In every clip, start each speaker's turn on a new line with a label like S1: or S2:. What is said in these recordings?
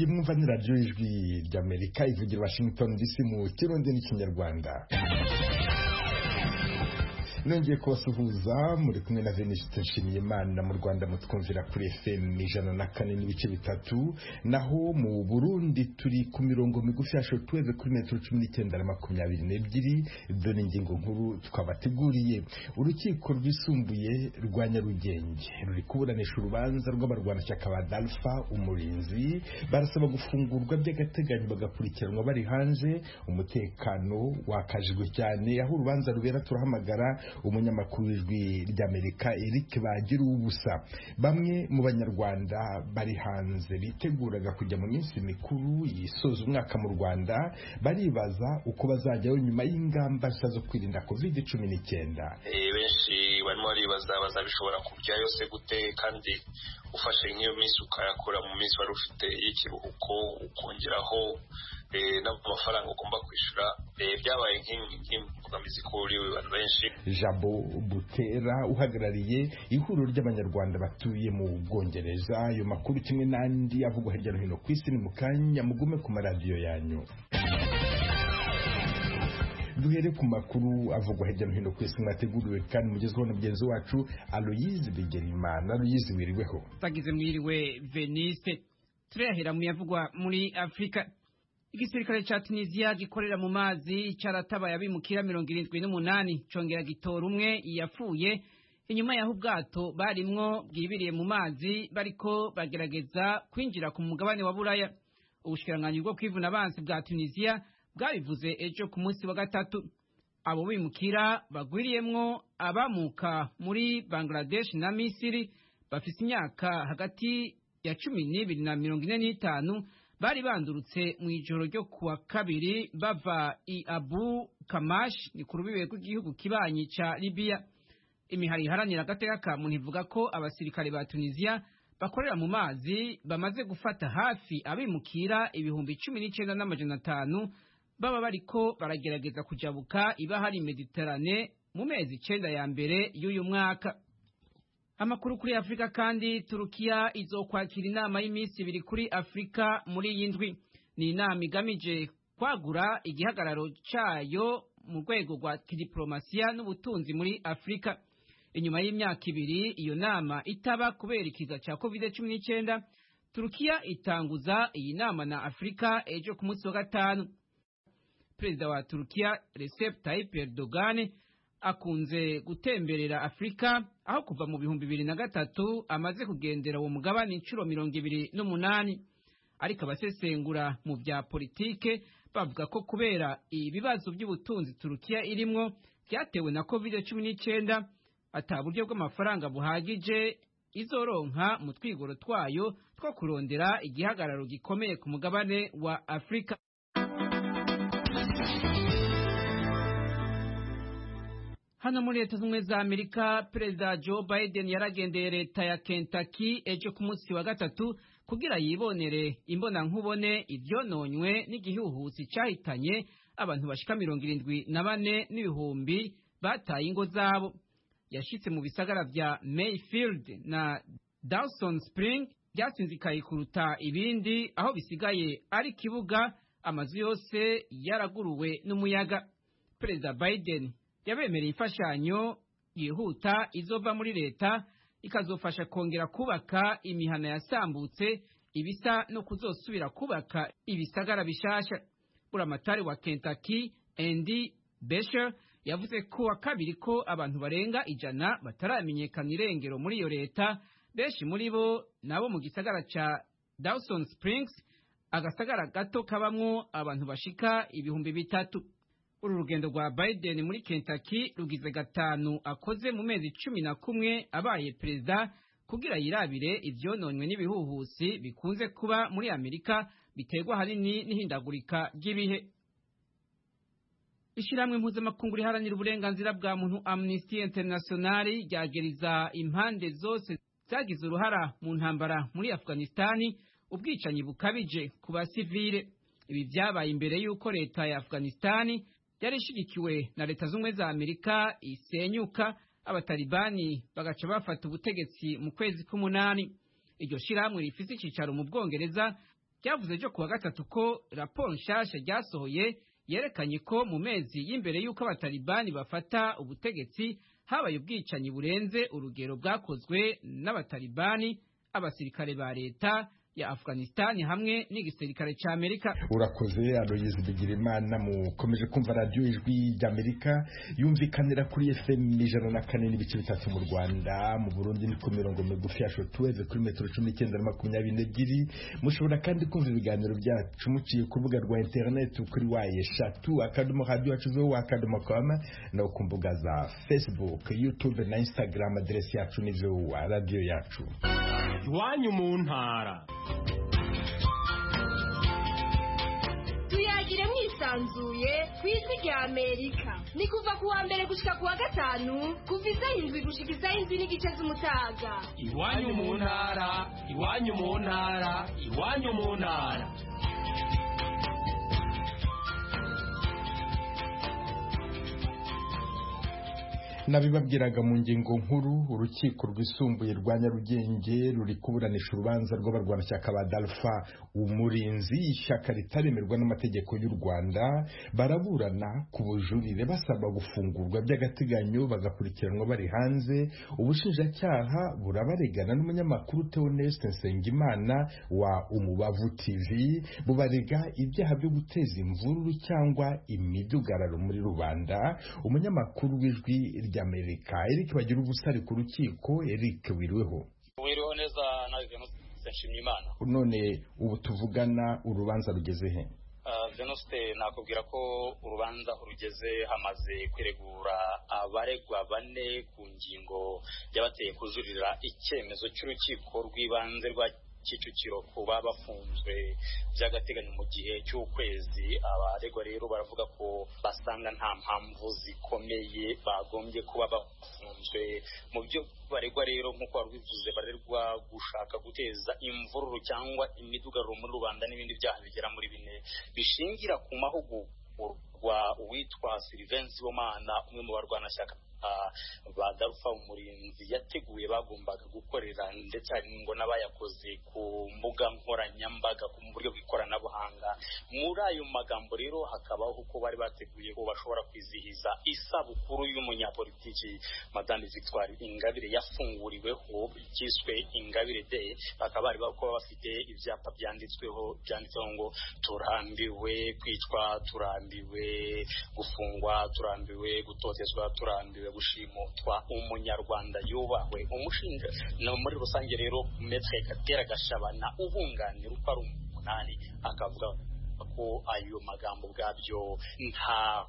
S1: iyi mwumva ni radiyo y'ijwi ry'Amerika ivugira Washington DC mu Kirundi n'Ikinyarwanda. Nongeye kubasuhuza muri kumwe na Venuste Nshimiyimana. Mu Rwanda mutwumvira kuri FM 104.3, naho mu Burundi turi ku mirongo migufi ya shortwave kuri metero 19 na 22. Dore ingingo nkuru twabateguriye. Urukiko rwisumbuye rwa Nyarugenge ruri kuburanisha urubanza rw'abarwanashyaka ba Dalfa Umurinzi barasaba gufungurwa by'agateganyo bagakurikiranwa bari hanze. Umutekano wakajijwe cyane aho urubanza rubera. Turahamagara umunyamakuru w'ijwi ry'Amerika Eric Bagiruwubusa. Bamwe mu banyarwanda bari hanze biteguraga kujya mu minsi mikuru yisoza umwaka mu Rwanda baribaza uko bazajyaho nyuma y'ingamba zo kwirinda COVID-19.
S2: Benshi barimo baribaza bazabishobora kujyayo se gute, kandi ufashe nk'iyo minsi ukayakura mu minsi wari ufite y'ikiruhuko ukongeraho n'amafaranga ugomba kwishyura, byabaye nk'imbogamizi kuri abantu benshi.
S1: Jabo Butera uhagarariye ihuriro ry'abanyarwanda batuye mu Bwongereza. Ayo makuru kimwe n'andi avugwa hirya no hino ku isi ni mu kanya, mugume ku maradiyo yanyu. Duhere ku makuru avugwa hirya no hino ku isi mwateguriwe kandi mugezweho na mugenzi wacu Aloyize Bigerimana. Aloyize, wiriweho?
S3: Tagize mwiriwe Veniste. Turahera mu yavugwa muri Afrika. Igisirikare ca Tunisia gikorera mu mazi caratabaye abimukira 78 congera gitora umwe yapfuye inyuma yaho ubwato barimwo bwibiriye mu mazi bariko bagerageza kwinjira ku mugabane wa Buraya. Ubushikiranganji bwo kwivuna abansi bwa Tunisia bwabivuze ejo ku munsi wa gatatu. Abo bimukira bagwiriyemwo abamuka muri Bangladesh na Misiri bafise imyaka hagati ya 12 na 45 bari bandurutse mu ijoro ryo kuwa kabiri bava i Abu Kamash, ni ku rubibe rw'igihugu kibanyi ca Libya. Imihari iharanira agateka ka muntu ivuga ko abasirikare ba Tunisia bakorera mu mazi bamaze gufata hafi abimukira 19,500 baba bariko baragerageza kujabuka ibahari Mediterane mu mezi 9 ya mbere y'uyu mwaka. Amakuru kuri Afrika kandi, Turukiya izokwakira inama y'imisi 2 kuri Afrika muri iyi ndwi. Ni inama igamije kwagura igihagararo cayo mu rwego rwa diplomasiya n'ubutunzi muri Afrika. Inyuma y'imyaka 2 iyo nama itaba kubera ikiza ca COVID-19, Turukiya itanguza iyi nama na Afrika ejo ku munsi wa gatanu. Perezida wa Turukiya Recep Tayyip Erdogan akunze gutemberera Afrika, aho kuva mu 2003 amaze kugendera uwo mugabane incuro 28. Ariko abasesengura mu bya politike bavuga ko kubera ibibazo by'ubutunzi Turukiya irimwo byatewe na COVID-19 ata buryo bw'amafaranga buhagije izoronka mu twigoro twayo two kurondera igihagararo gikomeye ku mugabane wa Afrika. Hano muri Leta Zunze za Amerika, Perezida Joe Biden yaragendeye leta ya Kentucky ejo ku munsi wa gatatu kugira yibonere imbonankubone ivyononywe n'igihuhusi cahitanye abantu bashika 74 n'ibihumbi bataye ingo zabo. Yashitse mu bisagara vya Mayfield na Dawson Spring byasinzikaye kuruta ibindi, aho bisigaye ari kibuga, amazu yose yaraguruwe n'umuyaga. Perezida Biden yabemereye imfashanyo yihuta izova muri leta ikazofasha kongera kubaka imihana yasambutse, ibisa no kuzosubira kubaka ibisagara bishasha. Buramatari wa Kentucky Andy Beshear yavuze ko wa kabiri ko abantu barenga 100 bataramenyekana irengero muri iyo leta, benshi muri bo nabo mu gisagara ca Dawson Springs, agasagara gato kabamwo abantu bashika 3,000. Uru rugendo rwa Biden muri Kentucky rugize gatanu akoze mu mezi 11 abaye perezida, kugira yirabire ivyononywe n'ibihuhusi bikunze kuba muri Amerika biterwa hanini n'ihindagurika ry'ibihe. Ishiramwe mpuzamakungu riharanira uburenganzira bwa muntu Amnesty International ryageriza impande zose zagize uruhara mu ntambara muri Afghanistan ubwicanyi bukabije ku basivile. Ibi byabaye imbere y'uko leta ya Afghanistan yari ishigikiwe na Leta Zunze za Amerika isenyuka, abatalibani bagaca bafata ubutegetsi mu kwezi k'umunani. Iryo shiramwe rifise icicaro mu Bwongereza ryavuze ejo kuwa gatatu ko raporo nshasha ryasohoye yerekanye ko mu mezi y'imbere y'uko abatalibani bafata ubutegetsi habaye ubwicanyi burenze urugero bwakozwe n'abatalibani, abasirikare ba leta ya Afghanistan hamwe n'igisirikare ca Amerika.
S1: Urakoze Aloyizi Bigirimana. Mukomeje kumva radio Ijwi ry'Amerika yumvikanira kuri FM 104.3 mu Rwanda, mu Burundi ni ku mirongo migufi ya shortwave kuri metero 1922. Mushobora kandi kumva ibiganiro byacu muciye ku rubuga rwa internet kuri @radio.com no ku mbuga za Facebook, YouTube na Instagram. Adresi yacu ni radio yacu.
S4: Iwanyu mu ntara.
S5: Tuyagire mwisanzuye kw'Ijwi ry'Amerika. Ni kuva kuwa mbere gushika kuwa gatanu kuva isaha 7 gushika isaha 9:30 z'umutaga.
S4: Iwanyu mu ntara, iwanyu mu ntara, iwanyu mu ntara.
S1: Nabibabwiraga mu ngingo nkuru, urukiko rwisumbuye rwa Nyarugenge ruri kuburanisha urubanza rw'abarwanashyaka ba Dalfa Umurinzi, ishyaka ritaremerwa n'amategeko y'u Rwanda. Baraburana ku bujurire basaba gufungurwa by'agateganyo bagakurikiranwa bari hanze. Ubushinjacyaha burabaregana n'umunyamakuru Theoneste Nsengimana wa Umubavu TV, bubarega ibyaha byo guteza imvururu cyangwa imidugararo muri rubanda. Umunyamakuru w'Ijwi ry'Amerika Eric bagira ubusari ku rukiko. Eric wiriweho.
S6: Wiriweho neza na Nshimiyimana.
S1: None ubu tuvugana urubanza rugeze he?
S6: Venuste, nakubwira ko urubanza rugeze hamaze kwiregura abaregwa 4 ku ngingo y'abateye kujurira icyemezo cy'urukiko rw'ibanze rwa Kicukiro kuba bafunzwe by'agateganyo mu gihe cy'ukwezi. Abaregwa rero baravuga ko basanga nta mpamvu zikomeye bagombye kuba bafunzwe. Mu byo baregwa rero nk'uko wabivuze, barerwa gushaka guteza imvururu cyangwa imidugararo muri rubanda n'ibindi byaha bigera muri 4 bishingira ku mahugurwa uwitwa Sylvain Sibomana, umwe mu barwanashyaka ba Dalfa Umurinzi yateguye bagombaga gukorera, ndetse hari ngo n'abayakoze ku mbuga nkoranyambaga ku buryo bw'ikoranabuhanga. Muri ayo magambo rero hakabaho uko bari bateguye ko bashobora kwizihiza isabukuru y'umunyapolitiki Madame Victoire Ingabire yafunguriweho ikiswe Ingabire Day. Bakaba bari bako bafite ibyapa byanditseho ngo turambiwe kwicwa, turambiwe gufungwa, turambiwe gutotezwa, turambiwe gushimutwa, umunyarwanda yubahwe. Umushinga no muri rusange rero Maître Gatera Gashabana ubunganira uko ari 8 akavuga ko ayo magambo bwabyo nta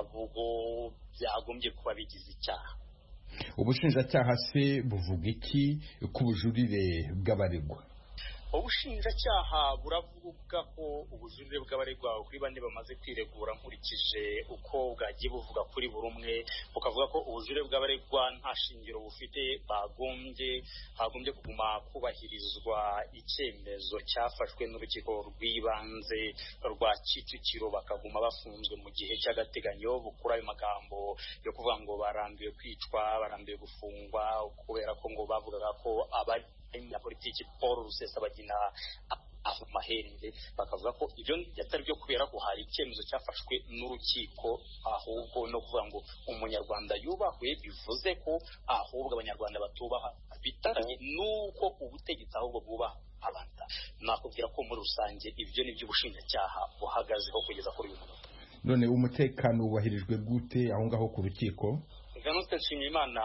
S6: avugo byagombye kuba bigize icyaha.
S1: Ubushinjacyaha se buvuga iki ku bujurire bw'abaregwa?
S6: Ubushinjacyaha buravuga ko ubujurire bw'abaregwa kuri 4 bamaze kwiregura nkurikije uko bwagiye buvuga kuri buri umwe, bukavuga ko ubujurire bw'abaregwa nta shingiro bufite, bagombye kuguma kubahirizwa icyemezo cyafashwe n'urukiko rw'ibanze rwa Kicukiro, bakaguma bafunzwe mu gihe cy'agateganyo. Bukura ayo magambo yo kuvuga ngo barambiwe kwicwa, barambiwe gufungwa, kubera ko ngo bavugaga ko ya politiki Paul Rusesabagina aho maherere, bakavuga ko ibyo yatari byo kubera ko hari icyemezo cyafashwe n'urukiko, ahubwo no kuvuga ngo umunyarwanda yubahwe bivuze ko ahubwo abanyarwanda batubaha, bitanye nuko ubutegetsi ahubwo bwubaha abanda. Nakubwira ko muri rusange ibyo ni by'ubushinjacyaha buhagazeho kugeza kuri uyu munota.
S1: None umutekano ubahirijwe gute aho ngaho ku rukiko?
S6: Venuste Nshimiyimana,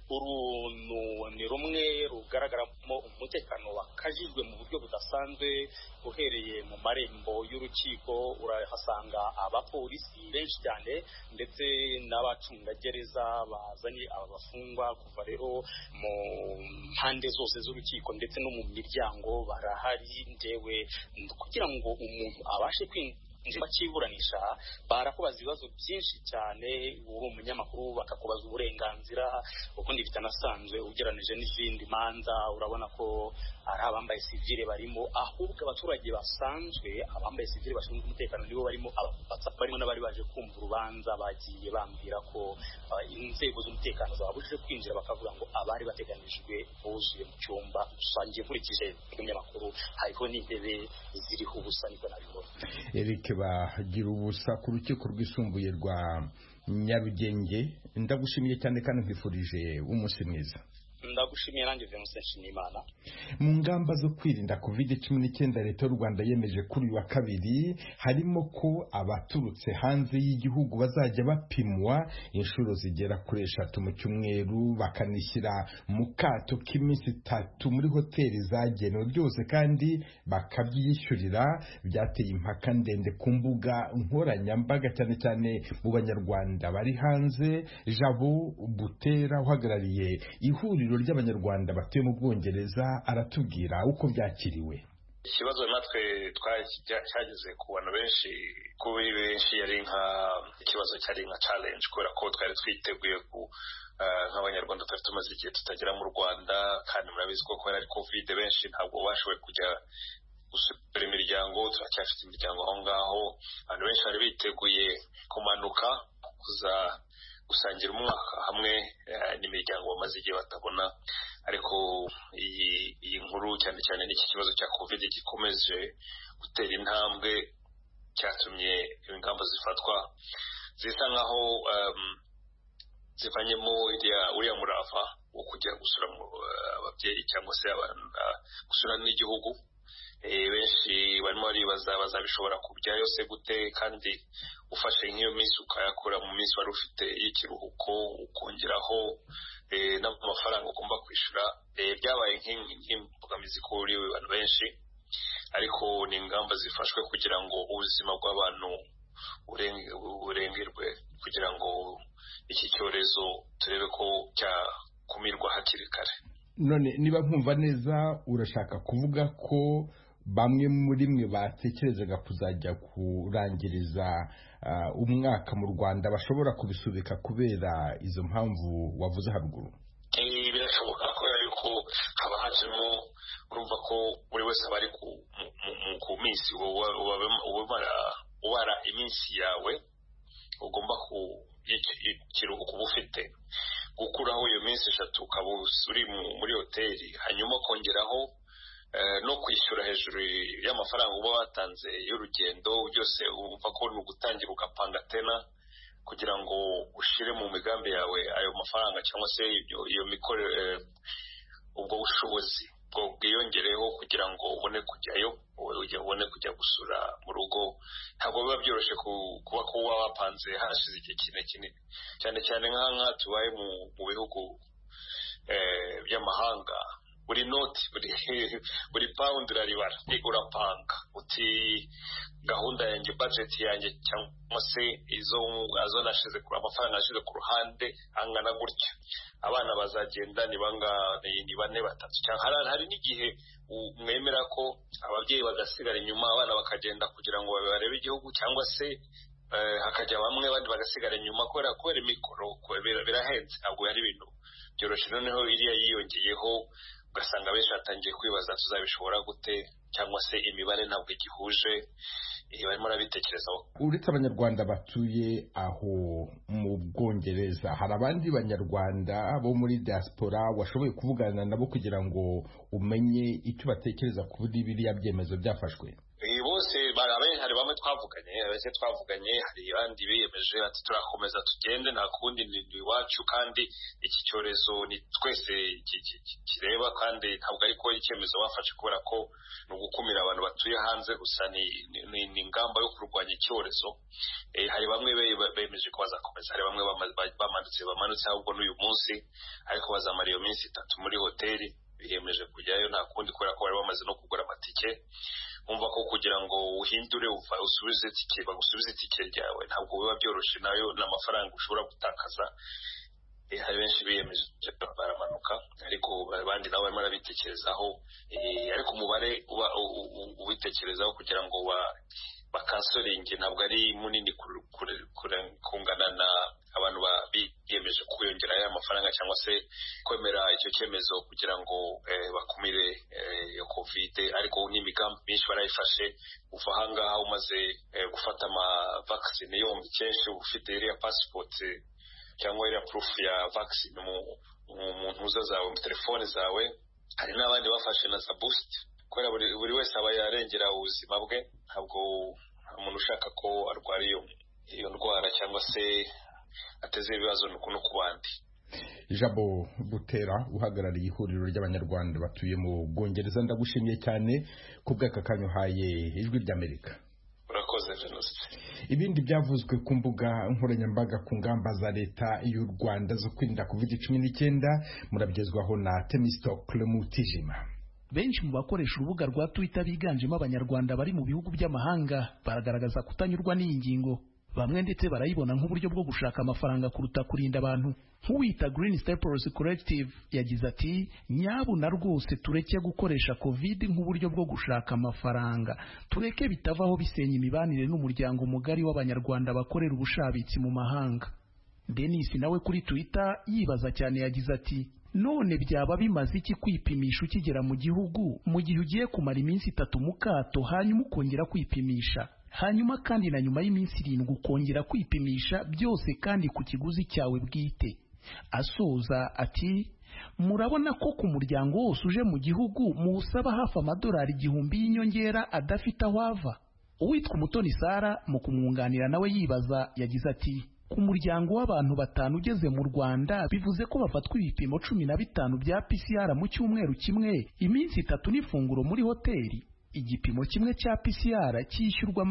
S6: uru ni rumwe rugaragaramo umutekano wakajijwe mu buryo budasanzwe. Uhereye mu marembo y'urukiko urahasanga abapolisi benshi cyane, ndetse n'abacungagereza bazanye aba bafungwa kuva rero mu mpande zose z'urukiko, ndetse no mu miryango barahari. Ndewe kugira ngo umuntu abashe bakiburanisha barakubaza ibibazo byinshi cyane, uri umunyamakuru bakakubaza uburenganzira ukundi bitanasanzwe ugeranije n'izindi manza. Urabona ko ari abambaye sivile barimo, ahubwo abaturage basanzwe abambaye sivile bashinzwe umutekano nibo barimo n'abari baje kumva urubanza bagiye bambwira ko inzego z'umutekano zabujije kwinjira, bakavuga ngo abari bateganijwe buzuye mu cyumba rusange. Nkurikije umunyamakuru hariho n'intebe ziriho ubusa, niko nabibona.
S1: Eric Bagira ubusa ku rukiko rwisumbuye rwa Nyarugenge, ndagushimiye cyane kandi nkwifurije umunsi mwiza.
S6: Ndagushimiye nanjye Venuste Nshimiyimana.
S1: Mu ngamba zo kwirinda COVID-19 leta y'u Rwanda yemeje kuri uyu wa kabiri harimo ko abaturutse hanze y'igihugu bazajya bapimwa inshuro zigera kuri 3 mu cyumweru, bakanishyira mu kato k'iminsi 3 muri hoteli zagenewe, byose kandi bakabyishyurira. Byateye impaka ndende ku mbuga nkoranyambaga cyane cyane mu banyarwanda bari hanze. Jabo Butera uhagarariye ihuriro ry'abanyarwanda batuye mu Bwongereza aratubwira uko byakiriwe.
S2: Ikibazo natwe cyageze ku bantu benshi, kuri benshi yari ikibazo cyari nka challenge, kubera ko twari twiteguye nk'abanyarwanda twari tumaze igihe tutagera mu Rwanda, kandi murabizi ko kubera ari covid benshi ntabwo bashoboye kujya gusura imiryango. Turacyafite imiryango aho ngaho, abantu benshi bari biteguye kumanuka kuza gusangira umwaka hamwe n'imiryango bamaze igihe batabona. Ariko iyi nkuru cyane cyane n'iki kibazo cya covid gikomeje gutera intambwe, cyatumye ingamba zifatwa zisa nkaho zivanyemo uriya murava wo kujya gusura ababyeyi cyangwa se gusura n'igihugu. Benshi barimo baribaza bazabishobora kubyayo se gute, kandi ufashe nk'iyo minsi ukayakura mu minsi wari ufite y'ikiruhuko ukongeraho n'amafaranga ugomba kwishyura. Byabaye nk'imbogamizi kuri abantu benshi, ariko ni ingamba zifashwe kugira ngo ubuzima bw'abantu burengerwe, kugira ngo iki cyorezo turebe ko cyakumirwa hakiri kare.
S1: None niba nkumva neza, urashaka kuvuga ko bamwe muri mwe batekerezaga kuzajya kurangiriza umwaka mu Rwanda bashobora kubisubika kubera izo mpamvu wavuze haruguru?
S2: Birashoboka ko yuko haba hajemo, urumva ko buri wese aba ari ku minsi ubara iminsi yawe ugomba ikiruhuko uba ufite, gukuraho iyo minsi 3 ukaba uri muri hoteli, hanyuma kongeraho no kwishyura hejuru y'amafaranga uba watanze y'urugendo. Byose wumva ko ni ugutangira ugapanga tena kugira ngo ushire mu migambi yawe ayo mafaranga cyangwa se iyo mikorere, ubwo bushobozi bwo bwiyongereho kugira ngo ubone kujyayo, ubone kujya gusura mu rugo. Ntabwo biba byoroshye kuba ko wapanze hashize igihe kinini, cyane cyane nk'aha tubaye mu bihugu by'amahanga. Buri noti buri pound uraribara, urapanga uti gahunda yanjye, budget yanjye cyangwa se izo nashize ku amafaranga nashize ku ruhande angana gutya, abana bazagenda ni 4 batatu, cyangwa hari n'igihe mwemera ko ababyeyi bagasigara inyuma, abana bakagenda kugira ngo barebe igihugu, cyangwa se hakajya bamwe abandi bagasigara inyuma kubera imikoro birahenze, ntabwo yari ibintu byoroshye. Noneho iriya yiyongeyeho, ugasanga benshi batangiye kwibaza tuzabishobora gute, cyangwa se imibare ntabwo igihuje, barimo barabitekerezaho.
S1: Uretse abanyarwanda batuye aho mu Bwongereza, hari abandi banyarwanda bo muri diaspora washoboye kuvugana nabo kugira ngo umenye icyo batekereza kuri biriya byemezo byafashwe?
S2: Bose hari bamwe twavuganye, hari abandi biyemeje ati turakomeza tugende, nta kundi ni iwacu, kandi iki cyorezo ni twese kireba, kandi ntabwo ariko icyemezo bafashe kubera ko ni ugukumira abantu batuye hanze gusa, ni ingamba yo kurwanya icyorezo. Hari bamwe bemeje ko bazakomeza, hari bamwe bamanutse ahubwo n'uyu munsi, ariko bazamara iyo minsi 3 muri hoteli, biyemeje kujyayo nta kundi kubera ko bari bamaze no kugura amatike. Umva ko kugira ngo uhindure usubize itike, bagusubize itike ryawe ntabwo biba byoroshye, nayo n'amafaranga ushobora gutakaza. Hari benshi biyemeje baramanuka, ariko abandi nabo barimo barabitekerezaho, ariko umubare ubitekerezaho kugira ngo bakansoringi ntabwo ari munini kungana na abantu biyemeje kwiyongera aya mafaranga cyangwa se kwemera icyo cyemezo kugira ngo bakumire iyo covid, ariko n'imigambi myinshi barayifashe. uva ahangaha umaze gufata ama vaccine yombi kenshi ufite iriya passport cyangwa iriya proof ya vaccine mu ntuza zawe mu telefone zawe. hari n'abandi bafashe na za boost kubera buri wese aba yarengera ubuzima bwe, ntabwo umuntu ushaka ko arwara iyo ndwara cyangwa se ateze ibibazo no ku bandi.
S1: Jabo Butera uhagarariye ihuriro ry'abanyarwanda batuye mu Bwongereza, ndagushimiye cyane ku bw'aka kanyu haye Ijwi ry'Amerika.
S2: Urakoze Venuste.
S1: Ibindi byavuzwe ku mbuga nkoranyambaga ku ngamba za leta y'u Rwanda zo kwirinda COVID-19 murabyezwaho na Temistocle Mutijima.
S7: Benshi mu bakoresha urubuga rwa Twitter biganjemo abanyarwanda bari mu bihugu by'amahanga baragaragaza kutanyurwa n'iyi ngingo. Bamwe ndetse barayibona nk'uburyo bwo gushaka amafaranga kuruta kurinda abantu. Nk'uwita Green Steppers Collective yagize ati nyabuna rwose tureke gukoresha covid nk'uburyo bwo gushaka amafaranga, tureke bitavaho bisenya imibanire n'umuryango mugari w'abanyarwanda bakorera ubushabitsi mu mahanga. Denis nawe kuri Twitter yibaza cyane yagize ati none byaba bimaze iki kwipimisha ukigera mu gihugu mu gihe ugiye kumara iminsi 3 mu kato hanyuma ukongera kwipimisha, hanyuma kandi na nyuma y'iminsi 7 ukongera kwipimisha, byose kandi ku kiguzi cyawe bwite. Asoza ati murabona ko ku muryango wose uje mu gihugu muusaba hafi $1,000 y'inyongera adafite aho ava. Uwitwa Umutoni Sara mu kumwunganira nawe yibaza yagize ati ku muryango w'abantu 5 ugeze mu Rwanda bivuze ko bafatwa ibipimo 15 bya PCR mu cyumweru kimwe, iminsi 3 n'ifunguro muri hoteli. Igipimo kimwe cya PCR cyishyurwa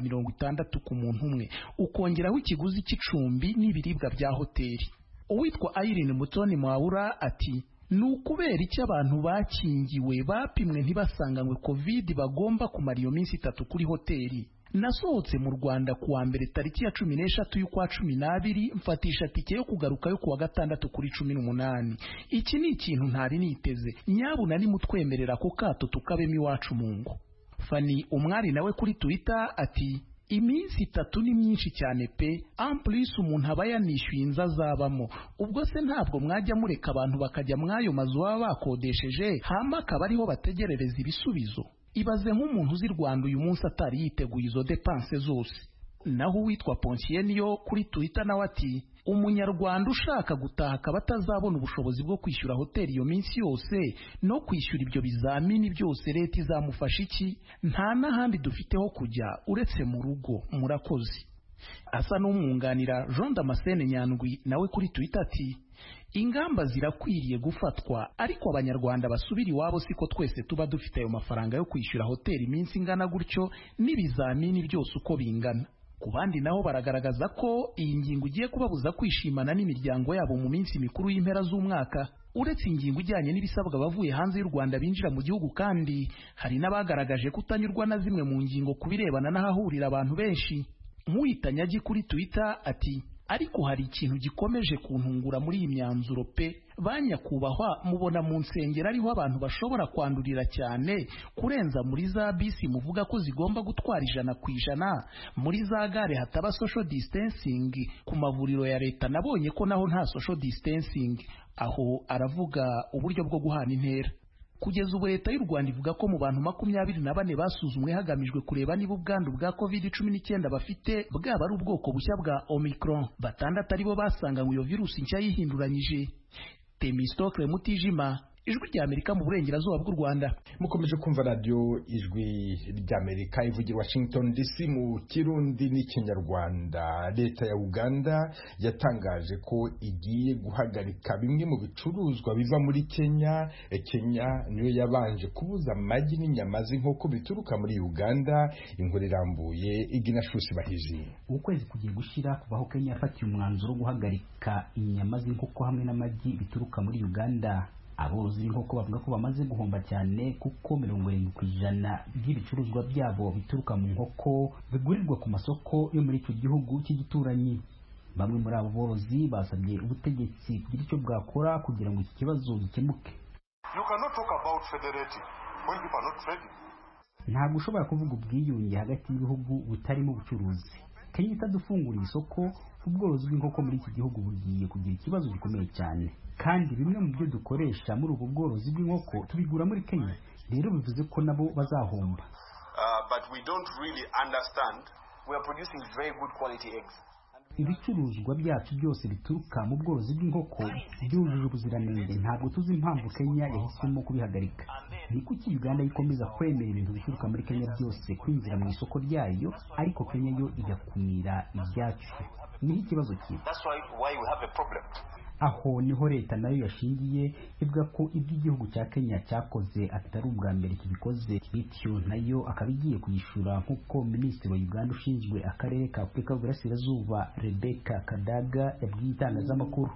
S7: $60 ku muntu umwe, ukongeraho ikiguzi cy'icumbi n'ibiribwa bya hoteli. Uwitwa Irene Mutoni Mwaura ati nukubera icyo abantu bakingiwe bapimwe ntibasanganywe covid bagomba kumara iyo minsi 3 kuri hoteli. Nasohotse mu Rwanda kuwa mbere tariki ya 13 y'ukwa 12 mfatisha tike yo kugaruka yo kuwa 6 kuri 18. Iki ni ikintu ntari niteze, nyabuna ni mutwemerera ko kato tukabemo iwacu mu ngo. Fani umwari nawe kuri Twitter ati iminsi 3 ni myinshi cyane pe, amplis umuntu aba yanishyuye inza zabamo, ubwo se ntabwo mwajya mureka abantu bakajya mwayo mazu baba bakodesheje hama akaba ariho bategerereza ibisubizo. Ibaze nk'umuntu uzi Rwanda uyu munsi atari yiteguye izo dépenses zose. Naho witwa Ponsienio kuri Twitter nawe ati umunyarwanda ushaka gutaha akaba atazabona ubushobozi bwo kwishyura hoteli iyo minsi yose no kwishyura ibyo bizamini byose leta izamufasha iki? Nta n'ahandi dufiteho kujya uretse mu rugo. Murakoze. Asa n'umwunganira Jean Damascene Nyandwi nawe kuri Twitter ati ingamba zirakwiriye gufatwa, ariko abanyarwanda basubira iwabo siko twese tuba dufite ayo mafaranga yo kwishyura hoteli iminsi ingana gutyo n'ibizamini byose uko bingana. Ku bandi naho baragaragaza ko iyi ngingo igiye kubabuza kwishimana n'imiryango yabo mu minsi mikuru y'impera z'umwaka. Uretse ingingo ijyanye n'ibisabwa bavuye hanze y'u Rwanda binjira mu gihugu, kandi hari n'abagaragaje kutanyurwa na zimwe mu ngingo kubirebana n'ahahurira abantu benshi. Nk'uwitanyagi kuri Twitter ati ariko hari ikintu gikomeje kuntungura muri iyi myanzuro pe, banyakubahwa mubona mu nsengero ariho abantu bashobora kwandurira cyane kurenza muri za bisi muvuga ko zigomba gutwara 100%, muri za gare hataba social distancing, ku mavuriro ya leta nabonye ko naho nta social distancing. Aho aravuga uburyo bwo guhana intera. Kugeza ubu leta y'u Rwanda ivuga ko mu bantu 24 basuzumwe hagamijwe kureba niba ubwandu bwa COVID-19 bafite bwaba ari ubwoko bushya bwa Omicron, 6 aribo basanganywe iyo virusi nshya yihinduranyije. Temistocle Mutijima, Ijwi ry'Amerika mu burengerazuba bw'u Rwanda.
S1: Mukomeje kumva radio Ijwi ry'Amerika ivugira Washington DC mu Kirundi n'Ikinyarwanda. Leta ya Uganda yatangaje ko igiye guhagarika bimwe mu bicuruzwa biva muri Kenya. Kenya niyo yabanje kubuza amagi n'inyama z'inkoko bituruka muri Uganda. Inkuru irambuye Iginashusi Bahiji.
S8: Ukwezi kugiye gushira kubaho Kenya yafatiye umwanzuro wo guhagarika inyama z'inkoko hamwe n'amagi bituruka muri Uganda. Aborozi b'inkoko bavuga ko bamaze guhomba cyane kuko 70% by'ibicuruzwa byabo bituruka mu nkoko bigurirwa ku masoko yo muri icyo gihugu cy'igituranyi. Bamwe muri abo borozi basabye ubutegetsi kugira icyo bwakora kugira ngo iki kibazo gikemuke.
S9: You cannot talk about federating when people are not trading.
S8: ntabwo ushobora kuvuga ubwiyunge hagati y'ibihugu butarimo ubucuruzi. Kenya itadufunguriye isoko, ubworozi bw'inkoko muri iki gihugu bugiye kugira ikibazo gikomeye cyane, kandi bimwe mu byo dukoresha muri ubu bworozi bw'inkoko tubigura muri Kenya, rero bivuze ko nabo bazahomba.
S9: But we don't really understand. We are producing very good quality eggs.
S8: Ibicuruzwa byacu byose bituruka mu bworozi bw'inkoko byujuje ubuziranenge. Ntabwo tuzi impamvu Kenya yahisemo kubihagarika. Ni kuki Uganda ikomeza kwemera ibintu bituruka muri Kenya byose kwinjira mu isoko ryayo, ariko Kenya yo igakumira ibyacu? Ni ikibazo cyiza. Aho niho leta nayo yashingiye ivuga ko ibyo igihugu cya Kenya cyakoze atari ubwa mbere kibikoze, bityo nayo akaba igiye kuyishura, nk'uko minisitiri wa Uganda ushinzwe akarere ka Afurika y'Uburasirazuba Rebecca Kadaga yabwiye itangazamakuru.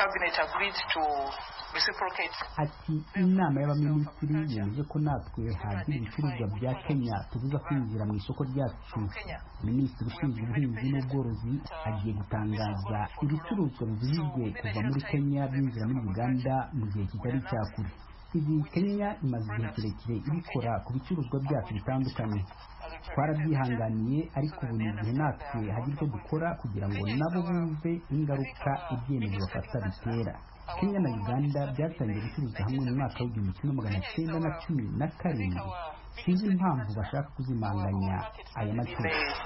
S8: Ati inama y'abaminisitiri yemeje ko natwe hagira ibicuruzwa bya Kenya tubuza kwinjira mu isoko ryacu. Minisitiri ushinzwe ubuhinzi n'ubworozi agiye gutangaza ibicuruzwa bibujijwe kuva muri Kenya byinjira muri Uganda mu gihe kitari cyakure. Ibi Kenya imaze igihe kirekire ibikora ku bicuruzwa byacu bitandukanye. Twarabyihanganiye, ariko ubu ni igihe natwe hagira icyo dukora kugira ngo nabo bumve ingaruka ibyemezo bafata bitera. Kenya na Uganda byatangiye gucuruza hamwe mu mwaka w'1917. Sinzi impamvu bashaka kuzimanganya aya mateka.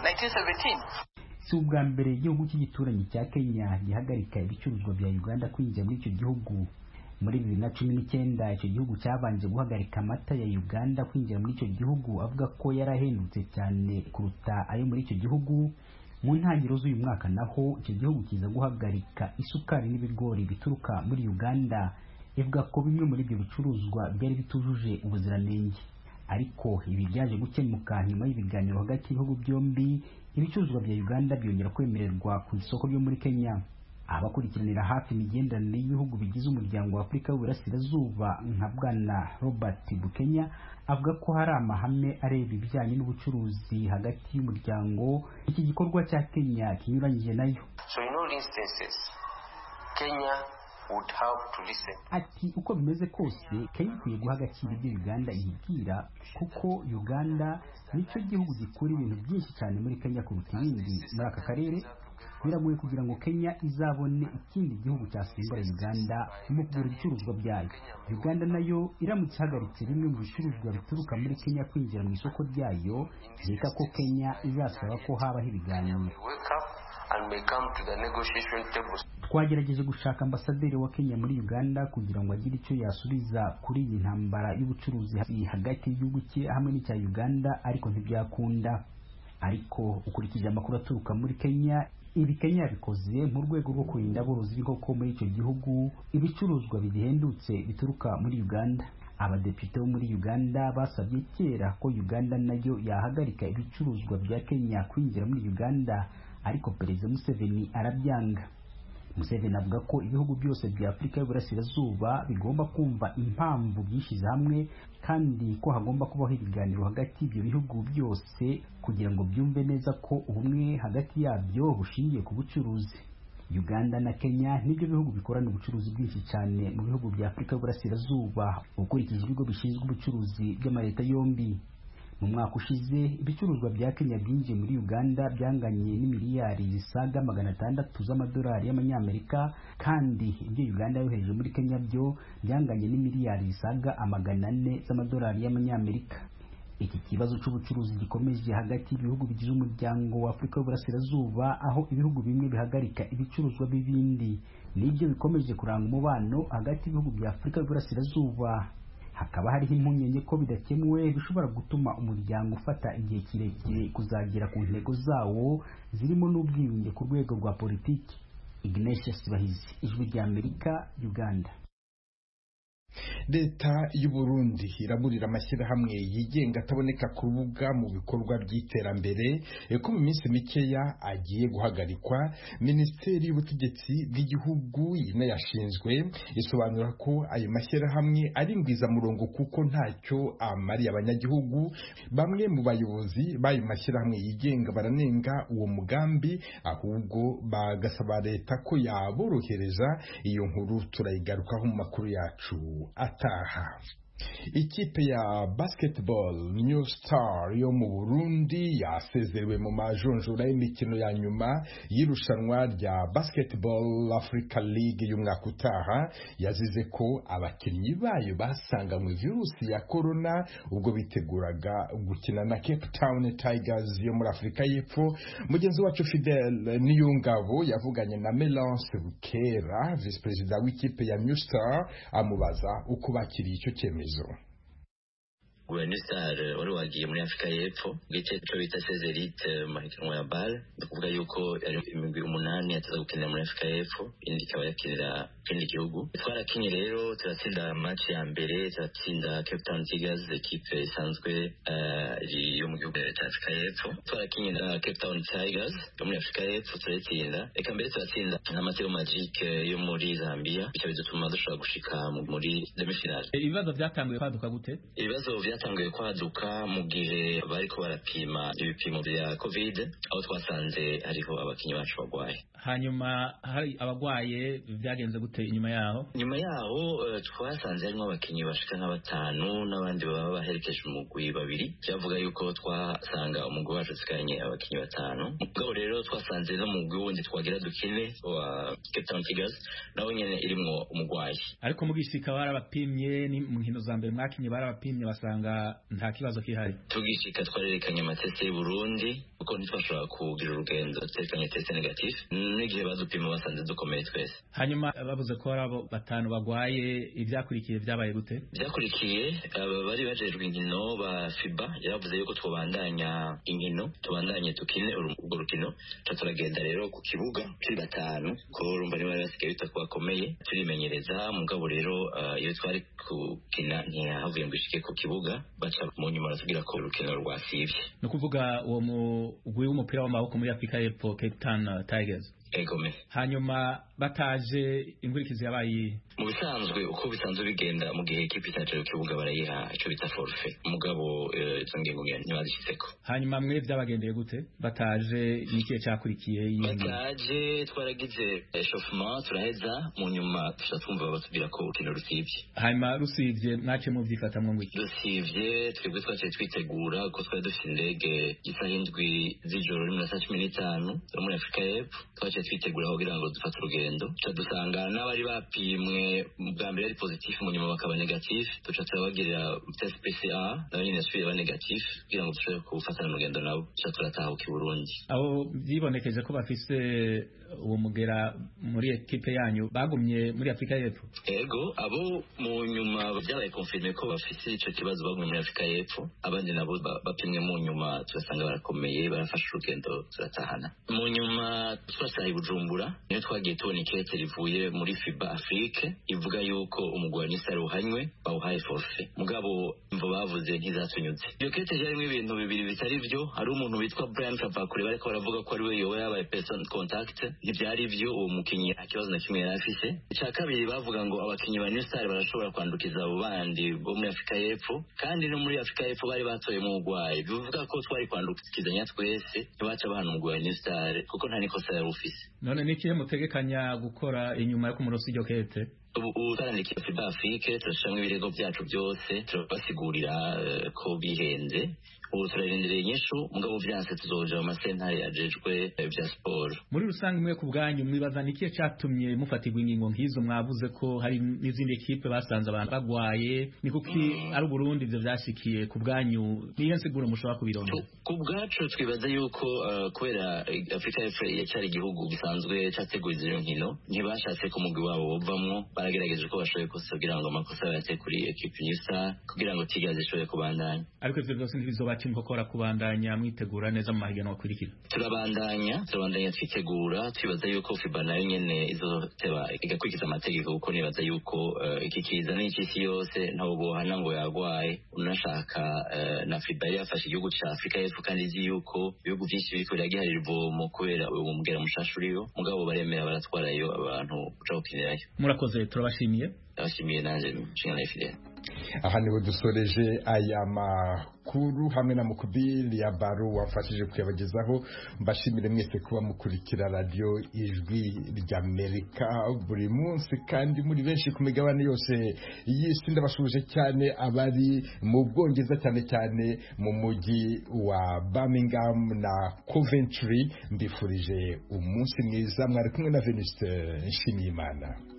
S8: Si ubwa mbere igihugu cy'igituranyi cya Kenya gihagarika ibicuruzwa bya Uganda kwinjira muri icyo gihugu. Muri 2019 icyo gihugu cyabanje guhagarika amata ya Uganda kwinjira muri icyo gihugu, avuga ko yarahendutse cyane kuruta ayo muri icyo gihugu. Mu ntangiriro z'uyu mwaka naho icyo gihugu kiza guhagarika isukari n'ibigori bituruka muri Uganda, ivuga ko bimwe muri ibyo bicuruzwa byari bitujuje ubuziranenge. Ariko ibi byaje gukemuka nyuma y'ibiganiro hagati y'ibihugu byombi. Ibicuruzwa bya Uganda byongera kwemererwa ku isoko ryo muri Kenya. Abakurikiranira hafi imigenderanire y'ibihugu bigize umuryango wa Afurika y'Uburasirazuba nka Bwana Robert Bukenya avuga ko hari amahame areba ibijyanye n'ubucuruzi hagati y'umuryango. Iki gikorwa cya Kenya kinyuranyije nayo.
S9: So in all instances, Kenya would have to listen.
S8: Ati uko bimeze kose Kenya ikwiye guha agaciro ibyo Uganda ibibwira, kuko Uganda nicyo gihugu gikura ibintu byinshi cyane muri Kenya kuruta ibindi muri aka karere. Biragoye kugira ngo Kenya izabone ikindi gihugu cyasimbura Uganda mu kugura ibicuruzwa byayo. Uganda nayo iramutse ihagaritse bimwe mu bicuruzwa bituruka muri Kenya kwinjira mu isoko ryayo, reka ko Kenya izasaba ko habaho ibiganiro. Twagerageje gushaka ambasaderi wa Kenya muri Uganda kugira ngo agire icyo yasubiza kuri iyi ntambara y'ubucuruzi hagati y'igihugu cye hamwe n'icya Uganda, ariko ntibyakunda. Ariko ukurikije amakuru aturuka muri Kenya, ibi Kenya yabikoze mu rwego rwo kurinda aborozi b'inkoko muri icyo gihugu ibicuruzwa bihendutse bituruka muri Uganda. Abadepite bo muri Uganda basabye kera ko Uganda nayo yahagarika ibicuruzwa bya Kenya kwinjira muri Uganda, ariko Perezida Museveni arabyanga. Museveni avuga ko ibihugu byose bya Afurika y'Uburasirazuba bigomba kumva impamvu byishyize hamwe, kandi ko hagomba kubaho ibiganiro hagati y'ibyo bihugu byose kugira ngo byumve neza ko ubumwe hagati yabyo bushingiye ku bucuruzi. Uganda na Kenya nibyo bihugu bikorana ubucuruzi bwinshi cyane mu bihugu bya Afurika y'Uburasirazuba ukurikije ibigo bishinzwe ubucuruzi by'amaleta yombi. Mu mwaka ushize ibicuruzwa bya Kenya byinjiye muri Uganda byanganye n'imiliyari zisaga 600 z'amadolari y'amanyamerika, kandi ibyo Uganda yohereje muri Kenya byo byanganye n'imiliyari zisaga 400 z'amadolari y'amanyamerika. Iki kibazo cy'ubucuruzi gikomeje hagati y'ibihugu bigize umuryango wa Afurika y'Uburasirazuba, aho ibihugu bimwe bihagarika ibicuruzwa bibindi, nibyo bikomeje kuranga umubano hagati y'ibihugu bya Afurika y'Uburasirazuba. Hakaba hariho impungenge ko bidakemuwe bishobora gutuma umuryango ufata igihe kirekire kuzagera ku ntego zawo zirimo n'ubwiyunge ku rwego rwa politiki. Ignatius Bahizi, Ijwi ry'Amerika, Uganda.
S1: Leta y'u Burundi iraburira amashyirahamwe yigenga ataboneka ku rubuga mu bikorwa by'iterambere ko mu minsi mikeya agiye guhagarikwa. Minisiteri y'Ubutegetsi bw'igihugu inayashinzwe isobanura ko ayo mashyirahamwe ari ngwizamurongo kuko ntacyo amariye abanyagihugu. Bamwe mu bayobozi b'ayo mashyirahamwe yigenga baranenga uwo mugambi, ahubwo bagasaba leta ko yaborohereza. Iyo nkuru turayigarukaho mu makuru yacu ataha. Ikipe ya basketball New Star yo mu Burundi yasezerewe mu majonjora y'imikino ya nyuma y'irushanwa rya Basketball Africa League y'umwaka utaha, yazize ko abakinnyi bayo basanganywe virusi ya corona ubwo biteguraga gukina na Cape Town Tigers yo muri Afrika y'Epfo. Mugenzi wacu Fidel Niyongabo yavuganye na Melance Bukera, vice president w'ikipe ya New Star, amubaza uko bakiriye icyo cyemezo.
S10: New Star wari wagiye muri Afrika y'Epfo gice cyo bita Sezerite mahiganwa ya BAL, ndakuvuga yuko ari imigwi 8 yataza gukinira muri Afrika y'Epfo, indi ikaba yakinira ikindi gihugu. Twarakinye rero turatsinda match ya mbere, turatsinda Cape Town Tigers, equipe isanzwe yo mu gihugu cya Afrika y'Epfo. Twarakinye na Cape Town Tigers yo muri Afrika y'Epfo turatsinda, eka mbere turatsinda na Mateo Magic yo muri Zambia, bityo bizatuma dushobora gushika muri demi-finale.
S11: Ibibazo byatanguye kwaduka gute?
S10: Ibibazo byatanguye kwaduka mu gihe bariko barapima ibipimo bya COVID, aho twasanze hariho abakinyi bacu bagwaye.
S11: Hanyuma hari abagwaye, byagenze gute inyuma yaho?
S10: Nyuma yaho twasanze harimo abakinyi bashika nka 5 n'abandi baba baherekeje umugwi 2. Byavuga yuko twasanga umugwi wacu tsikanye abakinyi 5. Mugabo rero twasanze no mugwi wundi twagira dukine wa Cape Town Tigers nawo nyene irimwo umugwayi.
S11: Ariko mugishika barabapimye, ni mu nkino za mbere mwakinye barabapimye basanga nta kibazo kihari.
S10: Tugishika twarerekanye amateste y'u Burundi kuko ntitwashobora kugira urugendo tutekanye test negative, n'igihe badupima basanze dukomeye twese.
S11: Hanyuma bavuze ko abo 5 bagwaye, ibyakurikiye byabaye gute?
S10: Byakurikiye bari bajejwe inkino ba FIBA yavuze yuko twobandanya inkino, tubandanye tukine urwo rukino. Turagenda rero ku kibuga turi 5 ko urumva niba basigaye bitwakomeye turimenyereza. Mugabo rero iyo twari kukina ntihavuye ngo ishike ku kibuga, baca mu nyuma batubwira ko urukino rwasivye.
S11: No kuvuga uwo mugwi w'umupira w'amaboko muri Afrika y'Epfo Cape Town Tigers.
S10: Egome.
S11: Hanyuma bataje ingurikizi yabaye
S10: mu bisanzwe uko bisanzwe bigenda mu gihe ikipe itaje ku kibuga barayiha icyo bita forfait. Mugabo izo ngingo ntibazishitseko.
S11: Hanyuma mwe byabagendeye gute bataje? Nikiye cyakurikiye?
S10: Bataje twaragize échauffement turaheza, mu nyuma twumva batubwira ko urukino rusivye.
S11: Hanyuma rusivye mwace mu byifata mwe ngwiki?
S10: Rusivye twebwe twaciye twitegura ko twari dufite indege isaha 7 z'ijoro n'iminota 15 zo muri Afrika y'Epfo. Twaciye twitegura kugira ngo dufate urugendo, dusanga n'abari bapimwe bwa mbere ari positif, mu nyuma bakaba negatif. Tuca turabagirira test PCR nayo nyine yasubiye ba negatif kugira ngo dushobore gufatana urugendo nabo. Tuca turatahuka i Burundi.
S11: Abo bibonekeje ko bafise uwo mugera muri ekipe yanyu bagumye muri Afrika y'Epfo?
S10: Ego, abo mu nyuma byabaye confirmé ko bafise ico kibazo bagumye muri Afrika y'Epfo. Abandi nabo bapimwe mu nyuma turasanga barakomeye, barafasha urugendo turatahana. Mu nyuma twasaye Bujumbura niyo twagiye tubona ikete rivuye muri FIBA Afrique ivuga yuko umugwi wa New Star uhanywe bawuhaye forfait. Mugabo imvo bavuze ntizatunyuze. Iyo kete yarimo ibintu bibiri bitari byo. Hari umuntu witwa Brian Kapakure bariko baravuga ko ari we yowe yabaye person contact, ntibyari byo. Uwo mukinyi akibazo na kimwe yarafise. Icya kabiri bavuga ngo abakinyi ba New Star barashobora kwandukiza abo bandi bo muri Afrika y'Epfo, kandi no muri Afrika y'Epfo bari batoye mu mugwayi. Bivuga ko twari kwandukizanya twese, ntibaca bahana umugwi wa New Star kuko nta nikosa yari ufise.
S11: None nikihe mutegekanya gukora inyuma yo kumurosa iryo kete?
S10: Ubu twarandikiye FIBA Afrique turashamwe ibirego byacu byose, turabasigurira ko bihenze. Ubu turarendereye inyishu, mugabo byanse tuzoja mu masentare yajejwe bya sport.
S11: Muri rusange mwe ku bwanyu mwibaza nikiye cyatumye mufatirwa ingingo nk'izo? Mwavuze ko hari n'izindi ekipe basanze abantu bagwaye, ni kuki ari Burundi ivyo byashikiye? Ku bwanyu niyo nsiguro mushobora kubironda?
S10: Ku bwacu twibaza yuko kubera Afrika y'Epfo yacyari igihugu gisanzwe cyateguye izo nkino, ntibashatse ko umugwi wabo wovamwo. Baragerageje ko bashoboye kugira ngo amakosa yate kuri ekipe New Star kugira ngo Tigers ishobore kubandanya.
S11: Ariko ivyo byose ntibizoba kimukora kubandanya mwitegura neza mu mahiganwa akurikira?
S10: Turabandanya twitegura, twibaza yuko FIBA nayo nyene izoteba igakurikiza amategeko, kuko nibaza yuko iki kiza n'ikisi yose ntawo bohana ngo yagwaye. Unashaka na FIBA yafashe igihugu cya Afrika y'Epfo kandi izi yuko ibihugu byinshi biriko biragiharira ivomo kubera uwo mugera mushasha uriyo, mugabo baremera baratwarayo abantu kuja gukinirayo.
S11: Murakoze, turabashimiye.
S10: Abashimiye nanje nshinga na Fidel.
S1: aha niho dusoreje aya makuru hamwe na Mukubiri ya Baro wafashije kuyabagezaho. Mbashimire mwese kuba mukurikira radio Ijwi ry'Amerika buri munsi kandi muri benshi ku migabane yose y'isi. Ndabashuje cyane abari mu Bwongereza, cyane cyane mu mujyi wa Birmingham na Coventry. Mbifurije umunsi mwiza. Mwari kumwe na Venuste Nshimiyimana.